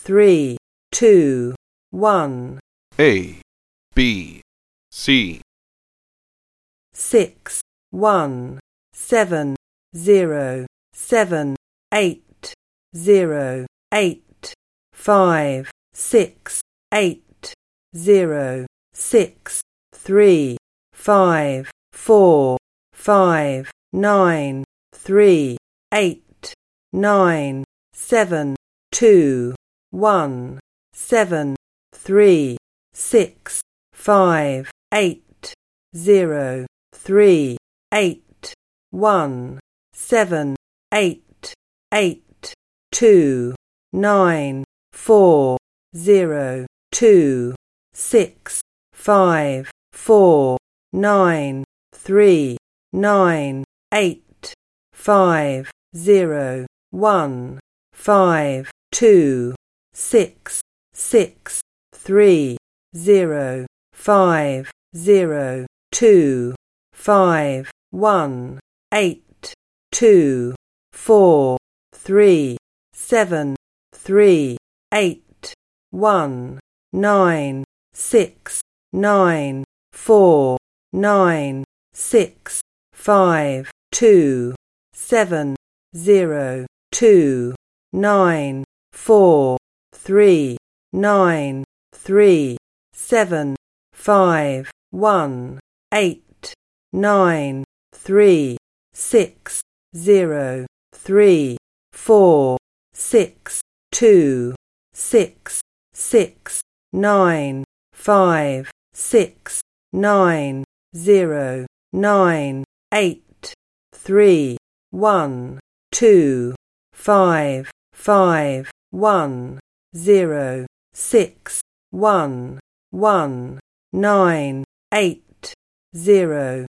3, 2, 1. A, B, C. 6, 1, 7, 0, 7, 8, 0, 8. 5, 6, 8, 0, 6, 3, 5, 4, 5, 9, 3, 8, 9, 7, 2, 1, 7, 3, 6, 5, 8, 0, 3, 8, 1, 7, 8, 8, 2, 9, 4, 0, 2, 6, 5, 4, 9, 3, 9, 8, 5, 0, 1, 5, 2, 6, 6, 3, 0, 5, 0, 2, 5, 1, 8, 2, 4, 3, 7, 3, 8, 1, 9, 6, 9, 4, 9, 6, 5, 2, 7, 0, 2, 9, 4, 3, 9, 3, 7, 5, 1, 8, 9, 3, 6, 0, 3, 4, 6, 2, 6, 6, 9, 5, 6, 9, 0, 9, 8, 3, 1, 2, 5, 5, 1, 0, 6, 1, 1, 9, 8, 0,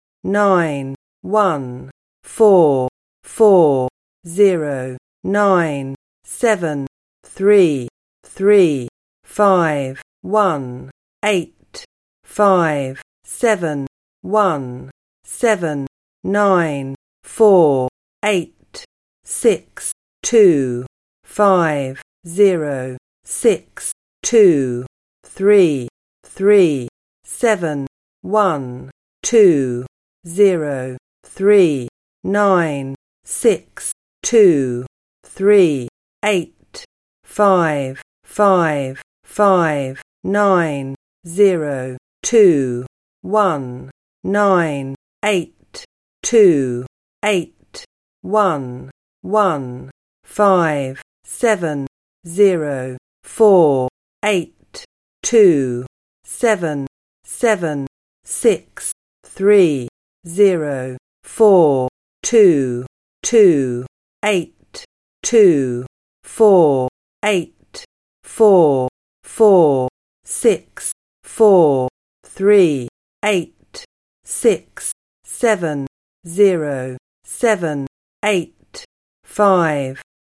9, 1, 4, 4, 0, 9, 7, 3, 3, 5, 1, 8, 5, 7, 1, 7, 9, 4, 8, 6, 2, 5, 0, 6, 2, 3, 3, 7, 1, 2, 0, 3, 9, 6, 2, 3, 8, 5, 5, 5, 9, 0, 2, 1, 9, 8, 2, 8, 1, 1, 5, 7, 0, 4, 8, 2, 7, 7, 6, 3, 0, 4, 2, 2, 8, 2, 4, 8, 4, 4, 6, 4, 3, 8, 6, 7, 0, 7, 8, 5,